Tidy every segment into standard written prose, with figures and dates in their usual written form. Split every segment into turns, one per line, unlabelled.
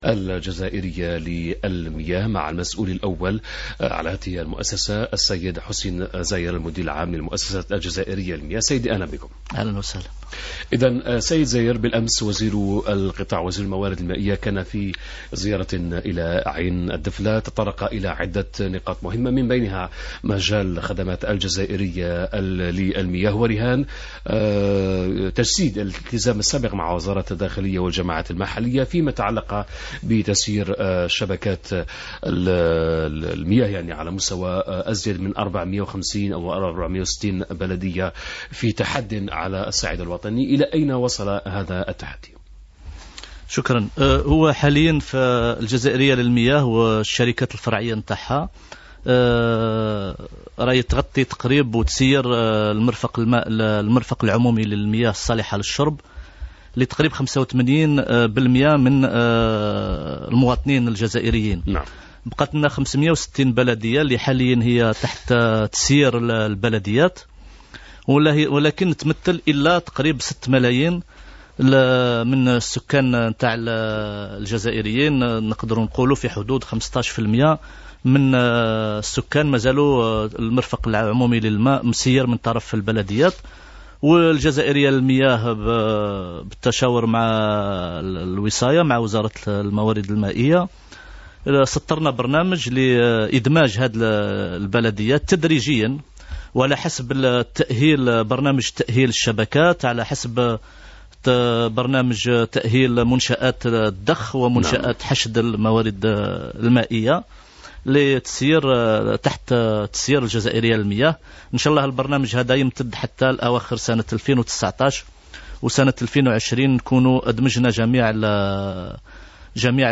الجزائرية للمياه مع المسؤول الأول على هذه المؤسسة السيد حسين زاير المدير العام للمؤسسة الجزائرية للمياه. سيدي أهلا بكم.
أهلا وسهلا.
إذن سيد زاير، بالأمس وزير القطاع وزير الموارد المائية كان في زيارة إلى عين الدفلة، تطرق إلى عدة نقاط مهمة من بينها مجال خدمات الجزائرية للمياه ورهان تجسيد الالتزام السابق مع وزارة الداخلية والجماعات المحلية فيما يتعلق بتسيير شبكات المياه يعني على مستوى أزيد من 450 أو 460 بلدية في تحد على الصعيد الوطني. إلى أين وصل هذا التحدي؟
شكرا. هو حاليا في الجزائرية للمياه والشركات الفرعية نتاعها راهي تغطي تقريب وتسير المرفق العمومي للمياه الصالحة للشرب لتقريب 85% من المواطنين الجزائريين.
نعم.
بقت لنا 560 بلدية اللي حاليا هي تحت تسيير البلديات، ولكن تمثل إلا تقريب 6 ملايين من السكان نتاع الجزائريين. نقدر نقولوا في حدود 15% من السكان مازالوا المرفق العمومي للماء مسير من طرف البلديات. والجزائرية للمياه بالتشاور مع الوصاية مع وزارة الموارد المائية سطرنا برنامج لإدماج هذه البلديات تدريجيا وعلى حسب التأهيل، برنامج تأهيل الشبكات، على حسب برنامج تأهيل منشآت الضخ ومنشآت حشد الموارد المائية لتسيير تحت تسيير الجزائرية للمياه. إن شاء الله البرنامج هذا يمتد حتى الأواخر سنة 2019 وسنة 2020 نكونوا أدمجنا جميع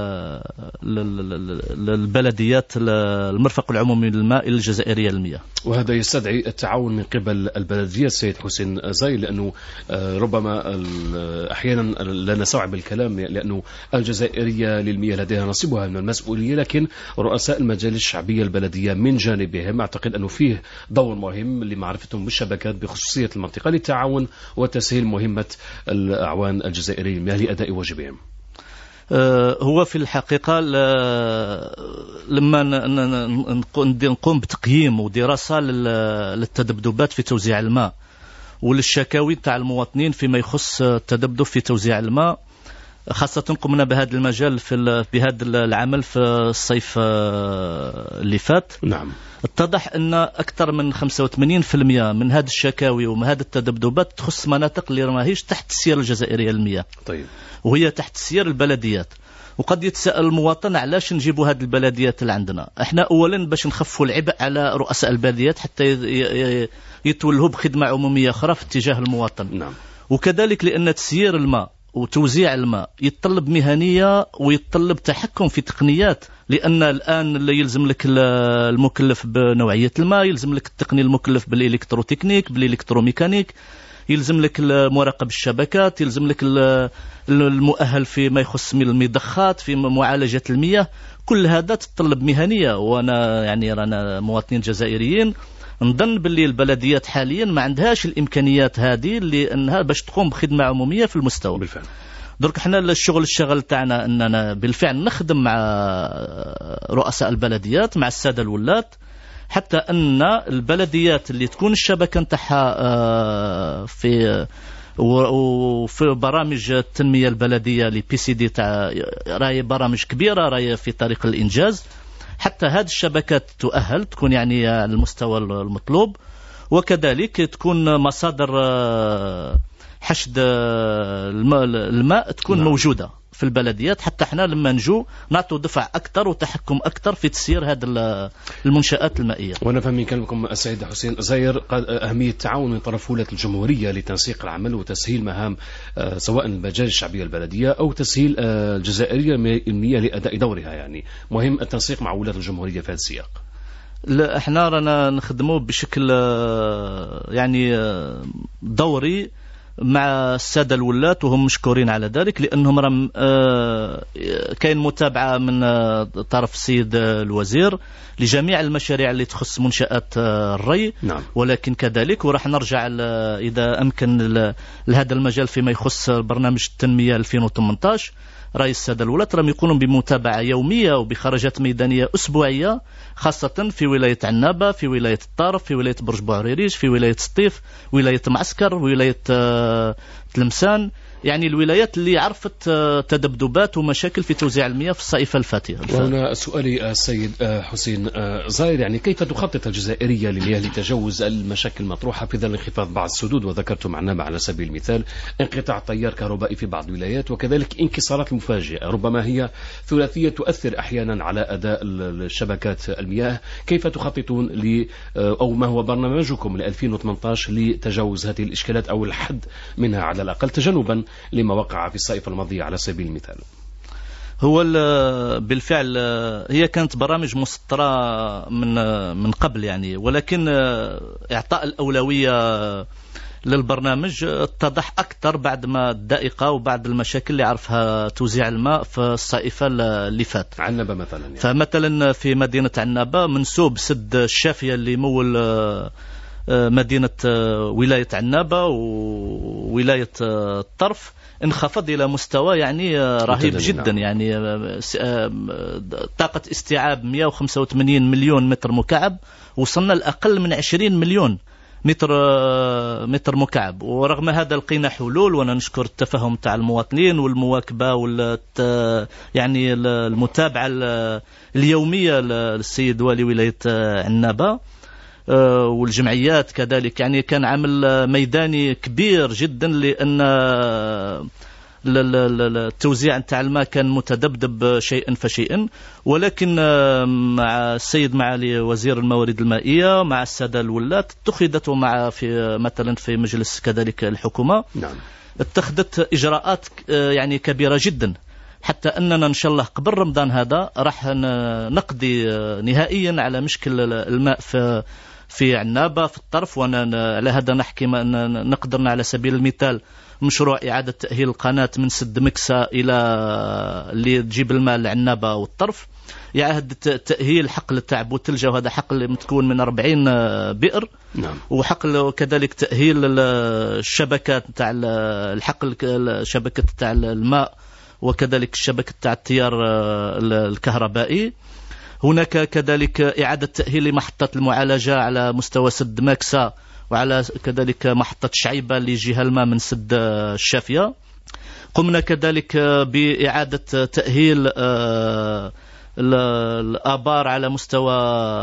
البلديات المرفق العمومي للماء الجزائرية للمياه.
وهذا يستدعي التعاون من قبل البلدية السيد حسين زاير، لأنه ربما أحيانا لا نستوعب الكلام، لأنه الجزائرية للمياه لديها نصيبها من المسؤولية، لكن رؤساء المجالس الشعبية البلدية من جانبهم أعتقد أنه فيه دور مهم لمعرفتهم بالشبكات بخصوصية المنطقة للتعاون وتسهيل مهمة الأعوان الجزائرية للمياه لأداء واجبهم.
هو في الحقيقة لما نقوم بتقييم ودراسة للتذبذبات في توزيع الماء وللشكاوي تاع المواطنين فيما يخص التذبذب في توزيع الماء، خاصة قمنا بهذا المجال بهذا العمل في الصيف اللي فات.
نعم.
اتضح أن أكثر من 85% من هذه الشكاوي ومن هذه التذبذبات تخص مناطق اللي ماهيش تحت السير الجزائرية للمياه.
طيب.
وهي تحت سير البلديات. وقد يتساءل المواطن علاش نجيبوا هذه البلديات اللي عندنا. احنا اولا باش نخفوا العبء على رؤساء البلديات حتى يتولهوا بخدمة عمومية أخرى في اتجاه المواطن.
نعم.
وكذلك لأن تسيير الماء وتوزيع الماء يتطلب مهنية ويتطلب تحكم في تقنيات، لأن الآن اللي يلزم لك المكلف بنوعية الماء، يلزم لك التقني المكلف بالإلكتروتكنيك بالإلكتروميكانيك، يلزم لك مراقب الشبكات، يلزم لك المؤهل فيما يخص المضخات في معالجة المياه. كل هذا تتطلب مهنية، وأنا يعني رانا مواطنين جزائريين نظن باللي البلديات حاليا ما عندهاش الإمكانيات هذه لأنها باش تقوم بخدمة عمومية في المستوى.
بالفعل.
درك احنا الشغل تاعنا أننا بالفعل نخدم مع رؤساء البلديات مع السادة الولاة حتى أن البلديات اللي تكون الشبكة نتاعها وفي برامج التنمية البلدية لPCD تاع راهي برامج كبيرة راهي في طريق الإنجاز، حتى هذه الشبكات تؤهل تكون يعني على المستوى المطلوب، وكذلك تكون مصادر حشد الماء تكون
نعم.
موجودة في البلديات حتى احنا لما نجو نعطوا دفع أكثر وتحكم أكثر في تسيير هذه المنشآت المائية.
وأنا فهم من كلامكم السيد حسين زاير أهمية التعاون من طرف ولاة الجمهورية لتنسيق العمل وتسهيل مهام سواء المجال الشعبية البلدية أو تسهيل الجزائرية المياه لأداء دورها، يعني مهم التنسيق مع ولاة الجمهورية في هذا السياق.
لا احنا رانا نخدموا بشكل يعني دوري مع السادة الولاة وهم مشكورين على ذلك، لأنهم رم كاين متابعة من طرف السيد الوزير لجميع المشاريع اللي تخص منشآت الري.
نعم.
ولكن كذلك وراح نرجع إذا أمكن لهذا المجال فيما يخص برنامج التنمية 2018 رئيس السادة الولاة راهم يقومون بمتابعة يومية وبخرجات ميدانية أسبوعية، خاصة في ولاية عنابة، في ولاية الطرف، في ولاية برج بوعريريج، في ولاية سطيف، ولاية معسكر، ولاية تلمسان، يعني الولايات اللي عرفت تذبذبات ومشاكل في توزيع المياه في الصيف الفاتحة.
وهنا سؤالي السيد حسين زاير، يعني كيف تخطط الجزائرية للمياه لتجاوز المشاكل المطروحة في ظل انخفاض بعض السدود، وذكرتم عنابة على سبيل المثال، انقطاع تيار كهربائي في بعض الولايات، وكذلك انكسارات مفاجئة ربما هي ثلاثية تؤثر أحيانا على أداء الشبكات المياه. كيف تخططون أو ما هو برنامجكم ل 2018 لتجاوز هذه الإشكالات أو الحد منها على الأقل، تجنبا لما وقع في الصيف الماضي على سبيل المثال؟
هو بالفعل هي كانت برامج مسطرة من قبل يعني، ولكن إعطاء الأولوية للبرنامج اتضح أكثر بعد ما الدائقة وبعد المشاكل اللي عرفها توزيع الماء في الصيفة اللي فات.
عنابة مثلا يعني.
فمثلا في مدينة عنابة منسوب سد الشافية اللي مول مدينة ولاية عنابة وولاية الطرف انخفض إلى مستوى يعني رهيب جدا. يعني طاقة استيعاب 185 مليون متر مكعب، وصلنا لأقل من 20 مليون متر مكعب. ورغم هذا لقينا حلول، وانا نشكر التفهم تاع المواطنين والمواكبة يعني المتابعة اليومية للسيد والي ولاية عنابة والجمعيات كذلك. يعني كان عمل ميداني كبير جدا، لأن التوزيع نتاع الماء كان متذبذب شيئا فشيئا. ولكن مع السيد معالي وزير الموارد المائية مع السادة الولاة اتخذت، ومع في مثلا في مجلس كذلك الحكومة نعم اتخذت إجراءات يعني كبيرة جدا، حتى أننا إن شاء الله قبل رمضان هذا راح نقضي نهائيا على مشكل الماء في عنابة في الطرف. وانا على هذا نحكي نقدرنا على سبيل المثال مشروع إعادة تأهيل القناة من سد مكسا إلى اللي تجيب الماء لعنابة والطرف، يعهد تأهيل حقل تاع بوتلجة، وهذا حقل متكون من 40 بئر نعم. وحقل كذلك تأهيل الشبكات تاع الحقل، الشبكة تاع الماء، وكذلك الشبكة تاع التيار الكهربائي. هناك كذلك إعادة تأهيل محطة المعالجة على مستوى سد ماكسا، وعلى كذلك محطة شعيبة اللي يجيها الماء من سد الشافية. قمنا كذلك بإعادة تأهيل الآبار على مستوى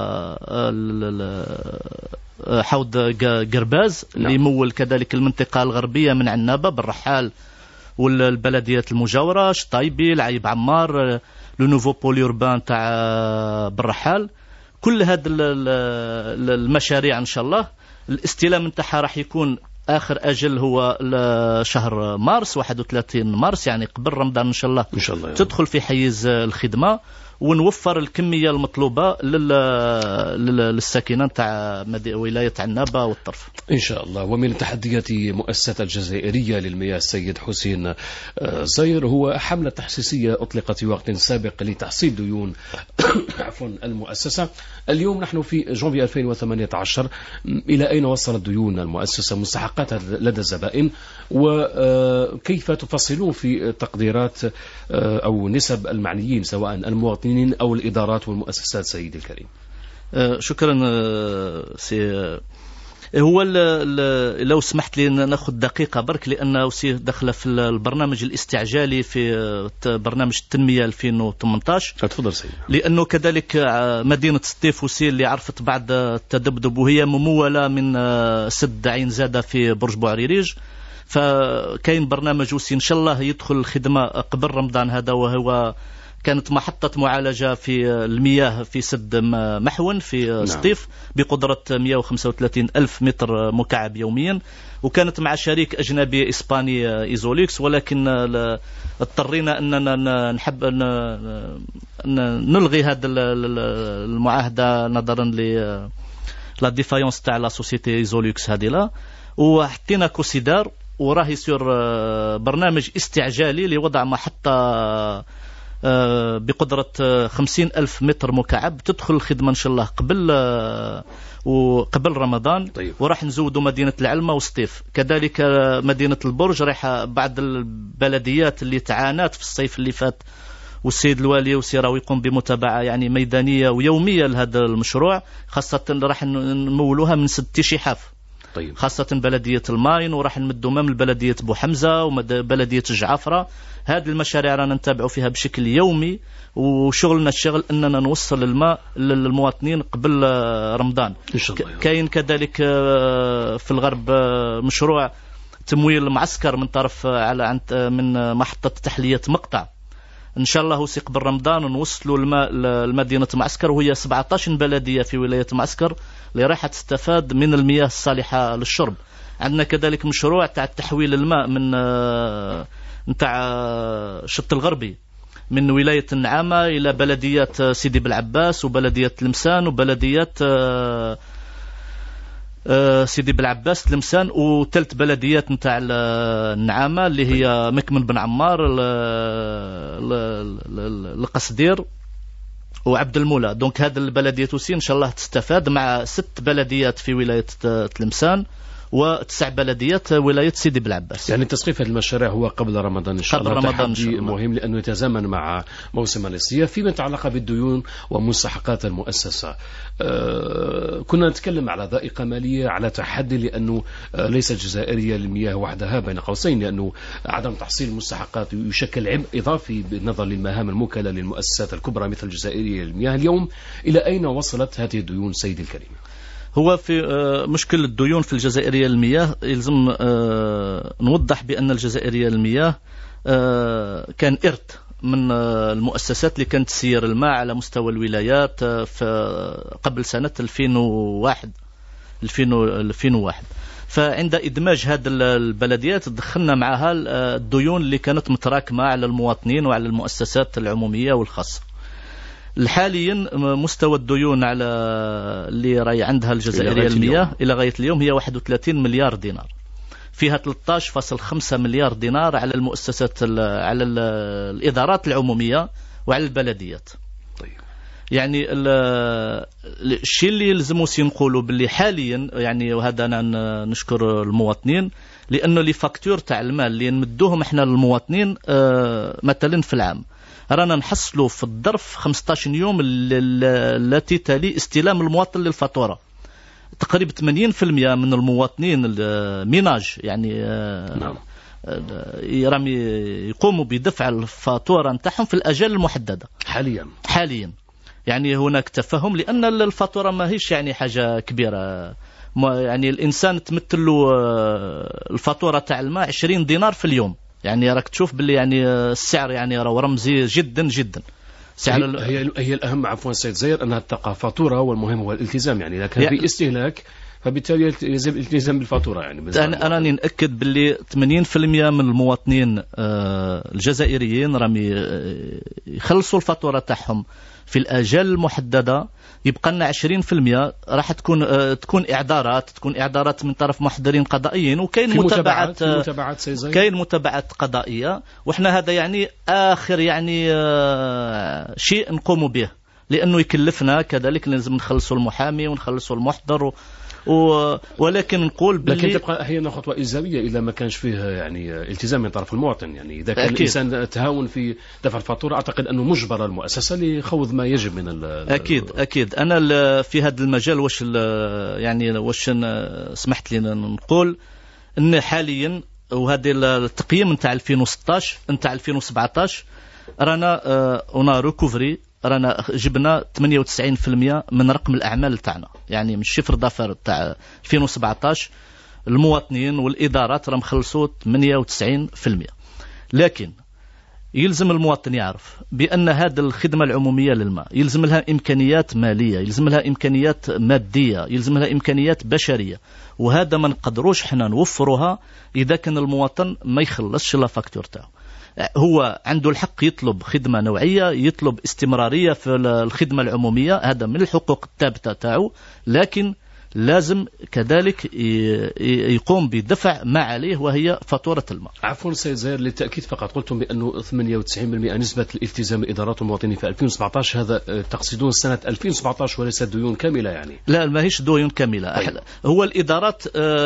حوض قرباز اللي يمول كذلك المنطقة الغربية من عنابة بالرحال والبلديات المجاورة، شطايبي، العيب عمار، لو نوفو بوليوربان تاع بالرحال. كل هذه المشاريع إن شاء الله الاستلام نتاعها راح يكون آخر أجل هو شهر مارس، 31 مارس، يعني قبل رمضان إن شاء الله يعني. تدخل في حيز الخدمة ونوفر الكمية المطلوبة للساكنة تاع ولاية عنابة والطرف
إن شاء الله. ومن تحديات مؤسسة الجزائرية للمياه السيد حسين زاير هو حملة تحسيسية أطلقت في وقت سابق لتحصيل ديون عفوا المؤسسة. اليوم نحن في جانفي 2018، إلى أين وصلت ديون المؤسسة، مستحقاتها لدى الزبائن، وكيف تفصلون في تقديرات أو نسب المعنيين سواء المواطنين أو الإدارات والمؤسسات سيدي الكريم؟
شكرا سي. هو لو سمحت لي ناخذ دقيقة برك، لأنه دخل في البرنامج الاستعجالي في برنامج التنمية 2018.
تفضل سيدي.
لأنه كذلك مدينة سطيف اللي عرفت بعد التذبذب، وهي ممولة من سد عين زادة في برج بوعريريج، فكاين برنامج إن شاء الله يدخل الخدمة قبل رمضان هذا، وهو كانت محطة معالجة في المياه في سد محون في سطيف بقدرة 135 ألف متر مكعب يوميا، وكانت مع شريك أجنبي إسباني إيزوليكس. ولكن اضطرينا أننا نحب نلغي هذه المعاهدة نظرا لا ديفايونس تاع لا سوسيتي إيزوليكس هذه لا، وحطينا كوسيدار وراهي سور برنامج استعجالي لوضع محطة بقدرة 50,000 متر مكعب تدخل الخدمة إن شاء الله قبل رمضان.
طيب.
وراح نزودوا مدينة العلمة وسطيف، كذلك مدينة البرج. راح بعض البلديات اللي تعانت في الصيف اللي فات، والسيد الوالي وسيراوي يقوم بمتابعة يعني ميدانية ويومية لهذا المشروع، خاصة راح نمولوها من 6 شحاف.
طيب.
خاصة بلدية الماين، وراح نمدوا من بلدية بو حمزة وبلدية جعفرة. هذه المشاريع رانا نتابعوا فيها بشكل يومي، وشغلنا الشغل أننا نوصل الماء للمواطنين قبل رمضان.
إن شاء الله.
كاين كذلك في الغرب مشروع تمويل معسكر من طرف من محطة تحلية مقطع. إن شاء الله وثق قبل رمضان نوصلوا الماء لمدينة معسكر، وهي 17 بلدية في ولاية معسكر اللي راح تستفاد من المياه الصالحة للشرب. عندنا كذلك مشروع تاع تحويل الماء من نتاع شط الغربي من ولاية النعامة إلى بلديات سيدي بالعباس وبلدية تلمسان وبلديات سيدي بالعباس تلمسان، وثلاث بلديات نتاع النعامة اللي هي مكمن بن عمار القصدير وعبد المولى. دونك هذا البلديات وسي إن شاء الله تستفاد، مع 6 بلديات في ولاية تلمسان و9 بلديات ولاية سيدي بالعباس.
يعني تسقيف هذه المشاريع هو قبل رمضان إن شاء الله.
قبل رمضان إن شاء الله.
مهم لأنه يتزامن مع موسم الصيف. فيما يتعلق بالديون ومستحقات المؤسسة، كنا نتكلم على ذائقة مالية، على تحدي، لأنه ليس الجزائرية للمياه وحدها بين قوسين، لأنه عدم تحصيل المستحقات يشكل عبء إضافي بالنظر للمهام الموكلة للمؤسسات الكبرى مثل الجزائرية للمياه. اليوم إلى أين وصلت هذه الديون سيدي الكريم؟
هو في مشكل الديون في الجزائرية للمياه، يلزم نوضح بأن الجزائرية للمياه كان إرث من المؤسسات اللي كانت تسير الماء على مستوى الولايات قبل سنة 2001. فعند إدماج هذه البلديات دخلنا معها الديون اللي كانت متراكمة على المواطنين وعلى المؤسسات العمومية والخاصة. حاليا مستوى الديون على اللي راي عندها الجزائرية المياه إلى غاية اليوم هي 31 مليار دينار، فيها 13.5 مليار دينار على المؤسسات على الإدارات العمومية وعلى البلديات.
طيب.
يعني الشيء اللي يلزموا نقولوا باللي حاليا يعني، وهذا أنا نشكر المواطنين، لأنه لي فاكتور تاع المال اللي نمدوهم احنا للمواطنين مثلا في العام رانا نحصلوا في الظرف 15 يوم التي تلي استلام المواطن للفاتورة. تقريبا 80% من المواطنين الميناج يعني
نعم.
يقوموا بدفع الفاتورة نتاعهم في الأجال المحددة حاليا. يعني هناك تفهم، لأن الفاتورة ما هيش يعني حاجة كبيرة. يعني الإنسان تمثل له الفاتورة تاع الماء 20 دينار في اليوم. يعني راك تشوف باللي يعني السعر يعني راه رمزي جدا جدا.
هي الأهم عفوا سيد زير أنها تبقى فاتورة، والمهم هو الالتزام. يعني إذا كان في استهلاك فبالتالي يجب الالتزام بالفاتورة. يعني
أنا نأكد باللي 80% من المواطنين الجزائريين راهم يخلصوا الفاتورة تاعهم في الأجال المحددة. يبقى لنا 20% راح تكون إعذارات من طرف محضرين قضائيين، وكاين متابعات كاين متابعات قضائية. وإحنا هذا يعني آخر يعني شيء نقوم به، لأنه يكلفنا كذلك لازم نخلصوا المحامي ونخلصوا المحضر ولكن نقول
لكن تبقى أحيانا خطوة إيجابية إذا ما كانش فيه يعني التزام من طرف المواطن. يعني إذا كان الإنسان تهاون في دفع الفاتورة، أعتقد أنه مجبر المؤسسة لخوض ما يجب من
أكيد. أنا في هذا المجال واش سمحت لي نقول أن حاليا، وهذا التقييم نتاع 2016 نتاع 2017 رانا ريكوفري، رانا جبنا 98% من رقم الأعمال تاعنا. يعني من الشفر ضفر تاع 2017 المواطنين والإدارات راهم خلصوا 98%. لكن يلزم المواطن يعرف بأن هذه الخدمة العمومية للماء يلزم لها إمكانيات مالية، يلزم لها إمكانيات مادية، يلزم لها إمكانيات بشرية، وهذا ما نقدروش حنا نوفرها إذا كان المواطن ما يخلصش لا فاكتور تاعه. هو عنده الحق يطلب خدمة نوعية، يطلب استمرارية في الخدمة العمومية، هذا من الحقوق الثابتة تاعه، لكن لازم كذلك يقوم بدفع ما عليه وهي فاتورة الماء.
عفوا سيد زاير، للتأكيد فقط قلتم بأنه 98% نسبة الالتزام الإدارات المواطنين في 2017، هذا تقصدون سنة 2017 وليس ديون كاملة يعني؟
لا، ما هيش ديون كاملة. طيب. هو الإدارات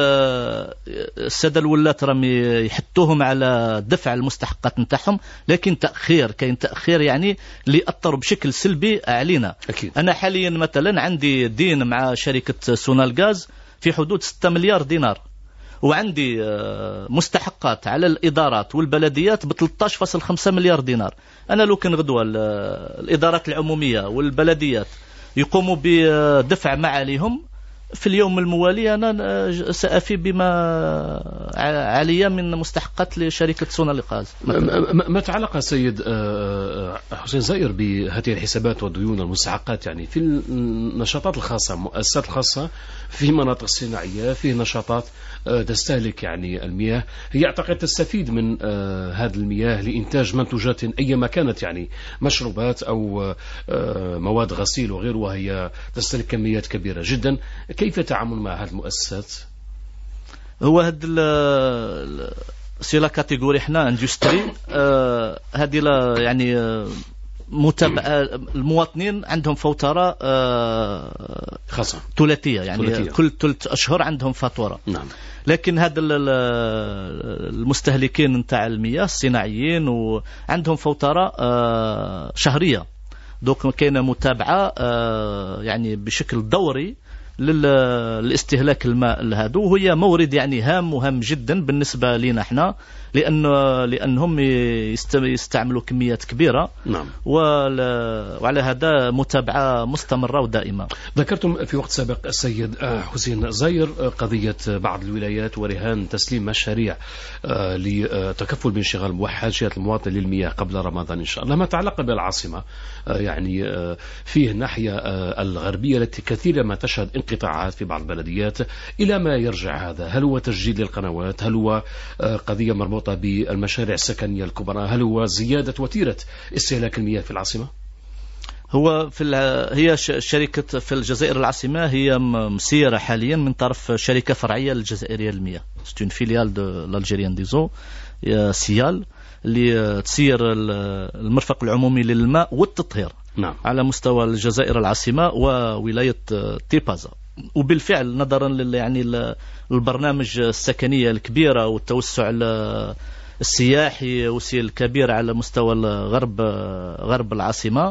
السادة الولاة راهم يحطوهم على دفع المستحقات نتاعهم، لكن كاين تأخير يعني اللي أثر بشكل سلبي علينا.
أكيد.
أنا حاليا مثلا عندي دين مع شركة سونالغاز في حدود 6 مليار دينار، وعندي مستحقات على الإدارات والبلديات ب 13.5 مليار دينار. أنا لو كان غدوة الإدارات العمومية والبلديات يقوموا بدفع ما عليهم في اليوم الموالي، أنا سأفي بما علي من مستحقات لشركة سونالغاز.
ما تعلق سيد حسين زاير بهذه الحسابات والديون والمستحقات يعني في النشاطات الخاصة، المؤسسات الخاصة في مناطق الصناعية، في نشاطات تستهلك يعني المياه، هي أعتقد تستفيد من هذه المياه لإنتاج منتوجات أيما كانت، يعني مشروبات أو مواد غسيل وغيره، وهي تستهلك كميات كبيرة جدا. كيف تعامل مع هذه المؤسسات؟
هو هذا سي لا كاتيجوري حنا اندستري، هذه يعني متابعة المواطنين عندهم فوترة
خاصة
ثلاثية، يعني كل 3 أشهر عندهم فاتورة.
نعم.
لكن هذا المستهلكين نتاع المياه الصناعيين وعندهم فوترة شهرية، دوك كاينه متابعة يعني بشكل دوري للاستهلاك الماء هذا، وهي مورد يعني هام وهام جدا بالنسبة لنا احنا، لأنهم يستعملوا كميات كبيرة.
نعم.
وعلى هذا متابعة مستمرة ودائمة.
ذكرتم في وقت سابق السيد حسين زاير قضية بعض الولايات ورهان تسليم مشاريع لتكفل بانشغال موحشات المواطن للمياه قبل رمضان إن شاء الله. ما تعلق بالعاصمة يعني فيه الناحية الغربية التي كثيرا ما تشهد انقطاعات في بعض البلديات، إلى ما يرجع هذا؟ هل هو تسجيل للقنوات؟ هل هو قضية مربوطة بالمشاريع السكنية الكبرى؟ هل هو زيادة وتيرة استهلاك المياه في العاصمة؟
هو هي شركة في الجزائر العاصمة هي مسيرة حاليا من طرف شركة فرعية للجزائرية للمياه، ستون فيليال دو l'Algérien ديزو سيال، اللي تسير المرفق العمومي للماء والتطهير.
نعم.
على مستوى الجزائر العاصمة وولاية تيبازا. وبالفعل نظرا يعني البرنامج السكنية الكبيرة والتوسع السياحي الكبير على مستوى غرب العاصمة،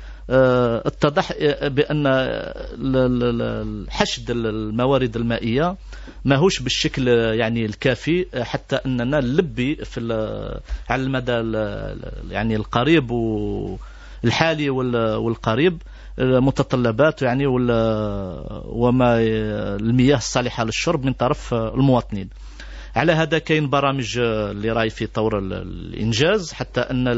اتضح بأن حشد الموارد المائية ماهوش بالشكل يعني الكافي حتى أننا نلبي على المدى يعني القريب والحالي والقريب متطلبات يعني وما المياه الصالحة للشرب من طرف المواطنين. على هذا كاين برامج اللي راهي في طور الإنجاز حتى أن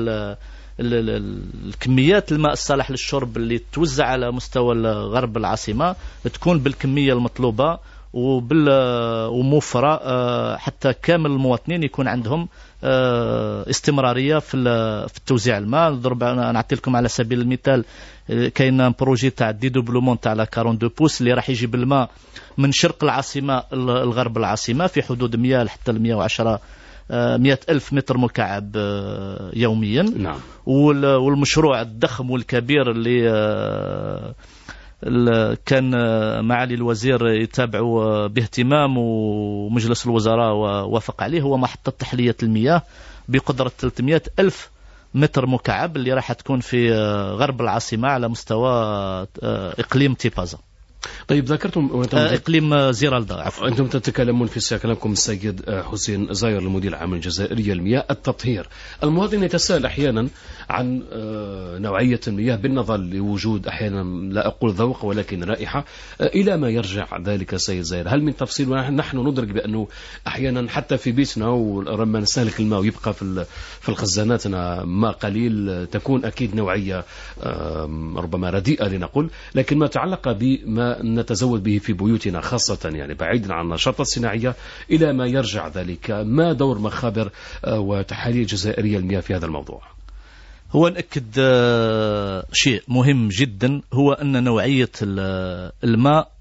الكميات الماء الصالح للشرب اللي توزع على مستوى غرب العاصمة تكون بالكمية المطلوبة وموفرة حتى كامل المواطنين يكون عندهم استمرارية في توزيع الماء. أنا نعطي لكم على سبيل المثال كاين بروجي تاع ديدوبلومون تاع لا 42 بوس اللي راح يجيب الماء من شرق العاصمة الغرب العاصمة في حدود 100 حتى 110 100 ألف متر مكعب يوميا.
نعم.
والمشروع الضخم والكبير اللي كان معالي الوزير يتابعه باهتمام ومجلس الوزراء ووافق عليه هو محطة تحلية المياه بقدرة 300 ألف متر مكعب اللي راح تكون في غرب العاصمة على مستوى إقليم تيبازا.
طيب ذكرتم
إقليم زيرالدا عفوا.
أنتم تتكلمون في سياق كلامكم السيد حسين زاير المدير العام الجزائري للمياه التطهير. المواطن يتساءل أحيانا عن نوعية المياه بالنظر لوجود أحيانا لا أقول ذوق ولكن رائحة. إلى ما يرجع ذلك سيد زاير؟ هل من تفصيل؟ ونحن ندرك بأنه أحيانا حتى في بيتنا ولما نستهلك الماء ويبقى في الخزاناتنا ماء قليل تكون أكيد نوعية ربما رديئة لنقول، لكن ما تعلق بما نتزود به في بيوتنا خاصة يعني بعيدا عن النشاطات الصناعية، إلى ما يرجع ذلك؟ ما دور مخابر وتحاليل جزائرية المياه في هذا الموضوع؟
هو نأكد شيء مهم جدا، هو أن نوعية الماء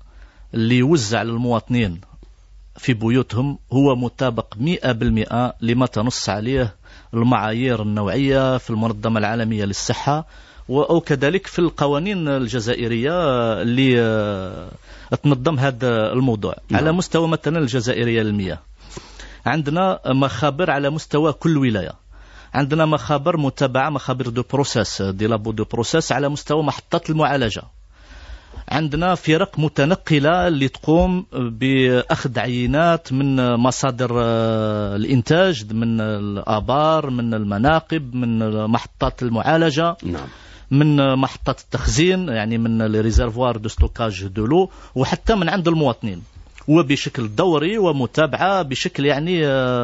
اللي يوزع للمواطنين في بيوتهم هو مطابق 100% لما تنص عليه المعايير النوعية في المنظمة العالمية للصحة أو كذلك في القوانين الجزائرية اللي تنظم هذا الموضوع. على مستوى مثلا الجزائرية للمياه عندنا مخابر على مستوى كل ولاية، عندنا مخابر متابعة، مخابر دو بروسيس دي لابو دو بروسيس على مستوى محطات المعالجة، عندنا فرق متنقلة اللي تقوم بأخذ عينات من مصادر الإنتاج، من الآبار، من المناقب، من محطات المعالجة، من محطات التخزين يعني من الريزرفوار دو ستوكاج دو لو، وحتى من عند المواطنين، وبشكل دوري ومتابعة بشكل يعني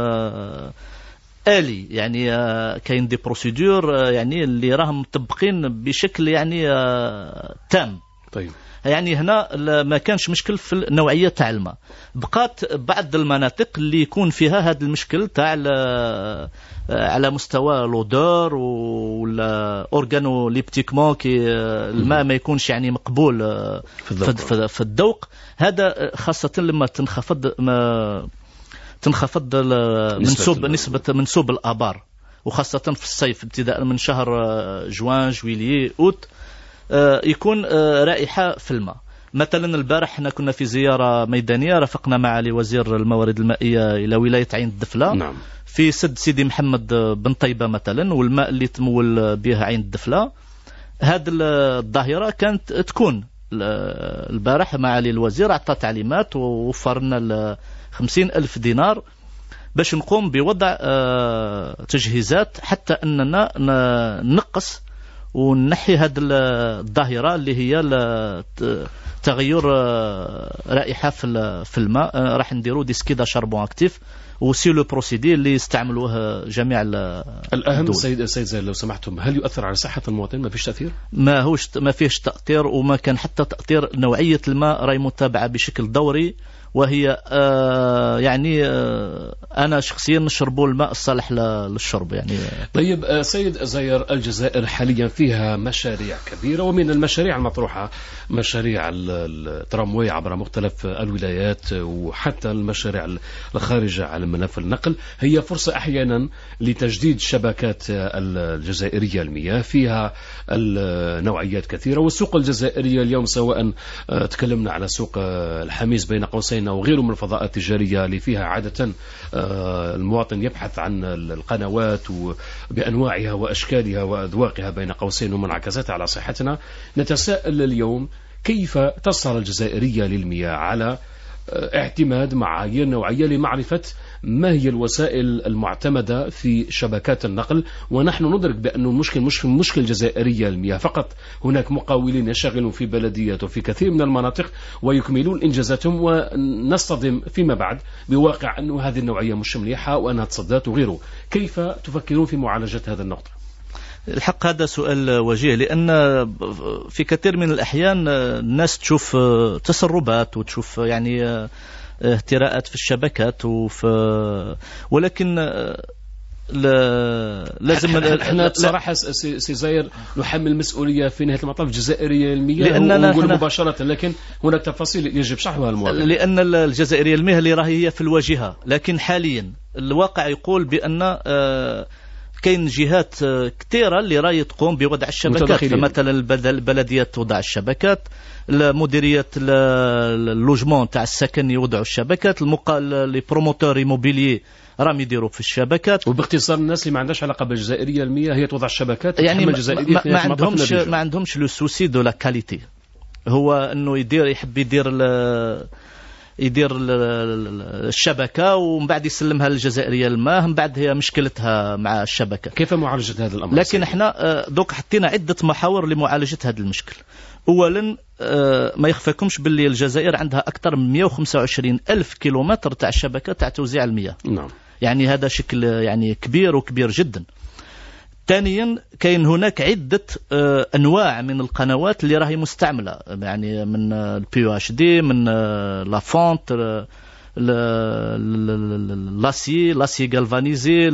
آلي. يعني كاين دي بروسيدور يعني اللي راهم مطبقين بشكل يعني تام.
طيب
يعني هنا ما كانش مشكل في نوعية تاع الماء. بقات بعض المناطق اللي يكون فيها هذا المشكل تاع على مستوى لودور ولا اورغانوليبتيكمون كي الماء ما يكونش يعني مقبول في الذوق. هذا خاصة لما تنخفض منسوب الآبار، وخاصة في الصيف ابتداء من شهر جوان جويلية أوت يكون رائحة في الماء. مثلا البارح احنا كنا في زيارة ميدانية، رافقنا معالي وزير الموارد المائية إلى ولاية عين الدفلة.
نعم.
في سد سيدي محمد بن طيبة مثلا، والماء اللي تمول به عين الدفلة، هذه الظاهرة كانت تكون البارح معالي الوزير أعطى تعليمات ووفرنا 50,000 دينار باش نقوم بوضع تجهيزات حتى أننا نقص ونحي هذه الظاهرة اللي هي تغير رائحة في الماء. راح نديروا ديسكيدا شاربون اكتيف وسي لو بروسيدي اللي يستعملوه جميع
الأهم سيد زاهر لو سمحتم، هل يؤثر على صحة المواطن؟ ما فيش تأثير؟
ما فيش تأثير، وما كان حتى تأثير. نوعية الماء راهي متابعة بشكل دوري، وهي يعني أنا شخصيا نشرب الماء الصالح للشرب يعني.
طيب سيد زاهر، الجزائر حاليا فيها مشاريع كبيرة، ومن المشاريع المطروحة مشاريع الترامواي عبر مختلف الولايات، وحتى المشاريع الخارجة على ملف النقل. هي فرصة أحيانا لتجديد شبكات الجزائرية المياه، فيها النوعيات كثيرة، والسوق الجزائرية اليوم سواء تكلمنا على سوق الحميز بين قوسين أو غيره من الفضاءات التجارية اللي فيها عادة المواطن يبحث عن القنوات بأنواعها وأشكالها وأذواقها بين قوسين ومنعكساتها على صحتنا. نتساءل اليوم كيف تصل الجزائرية للمياه على اعتماد معايير نوعية لمعرفة ما هي الوسائل المعتمدة في شبكات النقل، ونحن ندرك بأن المشكل مش مشكل جزائرية المياه فقط. هناك مقاولين يشتغلون في بلديات وفي كثير من المناطق ويكملون إنجازاتهم، ونصطدم فيما بعد بواقع أن هذه النوعية مش مليحة وأنها تصدات وغيره. كيف تفكرون في معالجة هذا النقطة؟
الحق هذا سؤال وجيه، لأن في كثير من الأحيان الناس تشوف تسربات وتشوف يعني اهتراءات في الشبكات ولكن لازم
احنا صراحة سي زاهر نحمل مسؤولية في نهاية المطاف الجزائرية المياه ونقول مباشرة، لكن هناك تفاصيل يجب شرحها المواطن.
لأن الجزائرية المياه اللي راهي هي في الواجهة، لكن حاليا الواقع يقول بأن كاين جهات كثيرة اللي راهي تقوم بوضع الشبكات، فمثلا البلديات توضع الشبكات، المديريات اللوجمون تاع السكن يوضعوا الشبكات، لي بروموتور ايموبيليي راهم يديروا في الشبكات.
وباختصار الناس اللي ما عندهاش علاقة بالجزائرية المياه هي توضع الشبكات
يعني ما عندهمش لو سوسي دو لا كاليتي، هو انه يحب يدير الشبكة ومن بعد يسلمها للجزائرية الماء، من بعد هي مشكلتها مع الشبكة.
كيف معالجة هذا الأمر؟
لكن احنا دوك حطينا عدة محاور لمعالجة هذا المشكل. أولا ما يخفاكمش باللي الجزائر عندها أكثر من 125 ألف كيلومتر تاع الشبكة تاع توزيع المياه.
نعم.
يعني هذا شكل يعني كبير وكبير جدا. ثانيا كاين هناك عدة أنواع من القنوات اللي راهي مستعملة، يعني من البي اتش دي، من لافونت، لاسي غالفانيزي،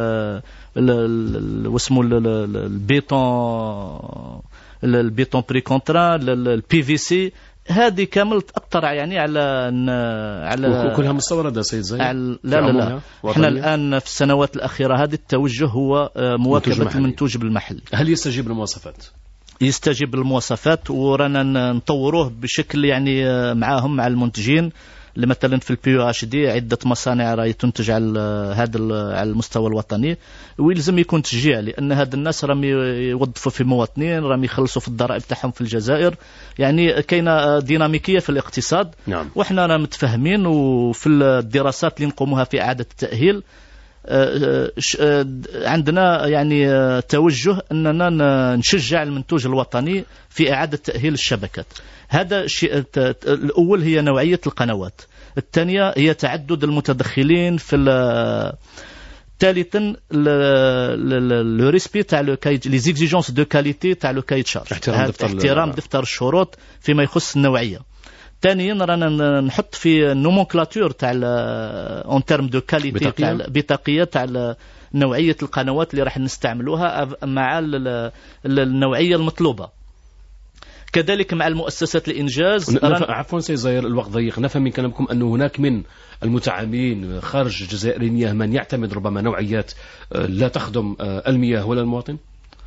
واسمه البيتون بري كونترا، البي في سي، هذه كامل تأثر يعني على
كلها مستوردة سيد زاير؟
لا احنا الآن في السنوات الأخيرة هذا التوجه هو مواكبة المنتوج بالمحل.
هل يستجيب للمواصفات؟
يستجيب للمواصفات، ورانا نطوروه بشكل يعني معاهم مع المنتجين. مثلا في البي اتش دي عده مصانع راهي تنتج على هذا على المستوى الوطني، ويلزم يكون تشجيع، لان هاد الناس راهم يوظفوا في مواطنين، راهم يخلصوا في الضرائب تاعهم في الجزائر، يعني كاينه ديناميكيه في الاقتصاد.
نعم.
وحنا رانا متفاهمين، وفي الدراسات اللي نقوموها في اعاده التاهيل عندنا يعني توجه أننا نشجع المنتوج الوطني في إعادة تأهيل الشبكات. هذا الشيء الأول، هي نوعية القنوات. الثانية هي تعدد المتدخلين في ثالثا لو ريسبي تاع لو كايت، لي زيكزيجونس دو كاليتي تاع لو كايت شارج، احترام دفتر الشروط فيما يخص النوعية. ثانيا رانا نحط في النومنكلاتور تاع اون تيرم دو كاليتي تاع البطاقيه تاع نوعيه القنوات اللي راح نستعملوها مع النوعيه المطلوبه. كذلك مع المؤسسات الانجاز.
عفوا سي زاير، الوقت ضيق. نفهم من كلامكم انه هناك من المتعاملين خارج الجزائر المياه من يعتمد ربما نوعيات لا تخدم المياه ولا المواطن؟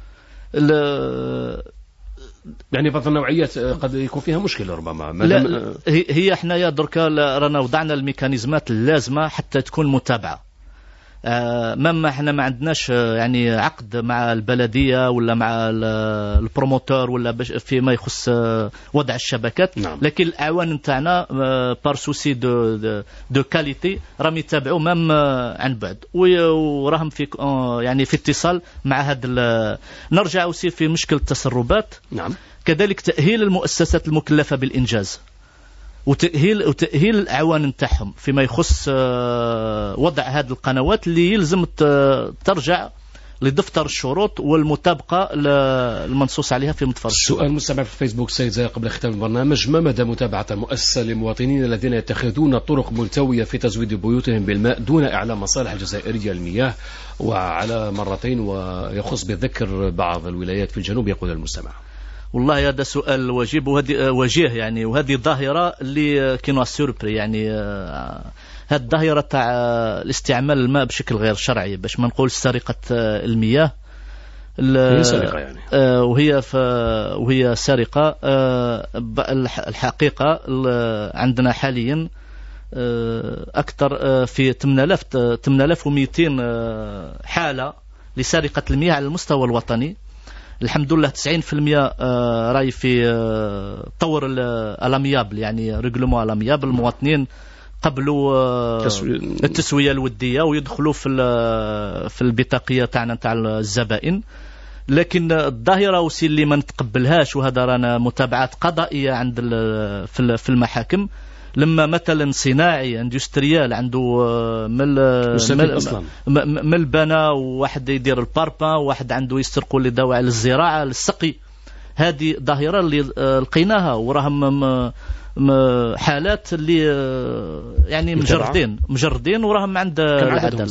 يعني بعض النوعيات قد يكون فيها مشكلة ربما.
لا، هي احنا يا دركا رانا وضعنا الميكانيزمات اللازمة حتى تكون متابعة. مما احنا ما عندناش يعني عقد مع البلدية ولا مع البروموتور ولا فيما يخص وضع الشبكات.
نعم.
لكن الأعوان نتاعنا بار سوسي دو كاليتي راهم يتابعوا مام عن بعد، وراهم في يعني في اتصال مع هذا. نرجع وسي في مشكل التسربات.
نعم.
كذلك تأهيل المؤسسات المكلفة بالإنجاز، وتأهيل الأعوان نتاعهم فيما يخص وضع هذه القنوات اللي يلزم ترجع لدفتر الشروط والمطابقة المنصوص عليها في مدفر الشروط.
سؤال مستمع في الفيسبوك سيد زاير قبل ختام البرنامج: ما مدى متابعة المؤسسة للمواطنين الذين يتخذون طرق ملتوية في تزويد بيوتهم بالماء دون إعلام مصالح الجزائرية للمياه وعلى مرتين، ويخص بالذكر بعض الولايات في الجنوب؟ يقول المستمع.
والله هذا سؤال وجيب وجيه يعني، وهذه ظاهرة اللي كانوا سوربري يعني. هذه الظاهرة تاع الاستعمال الماء بشكل غير شرعي، باش ما نقول سرقة المياه.
هي سرقة يعني.
وهي سرقة. الحقيقة عندنا حاليا أكثر في 8200 حالة لسرقة المياه على المستوى الوطني. الحمد لله 90% راي في طور الاميابل، يعني ريغلومون الاميابل. المواطنين قبلوا التسوية الودية ويدخلوا في البطاقية تاعنا تاع الزبائن. لكن الظاهرة وسي اللي ما نتقبلهاش، وهذا رانا متابعات قضائية عند في المحاكم. لما مثلا صناعي اندستريال عنده من البنا، وواحد يدير الباربا، وواحد عنده يسرقوا لي دواعي للزراعة للسقي. هذه ظاهرة اللي لقيناها، وراهم حالات اللي يعني مجردين وراهم عند العدالة.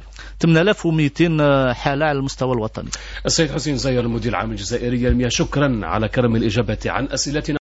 8200 حالة على المستوى الوطني.
السيد حسين زاير المدير العام الجزائري للمياه، شكرا على كرم الإجابة عن أسئلتنا.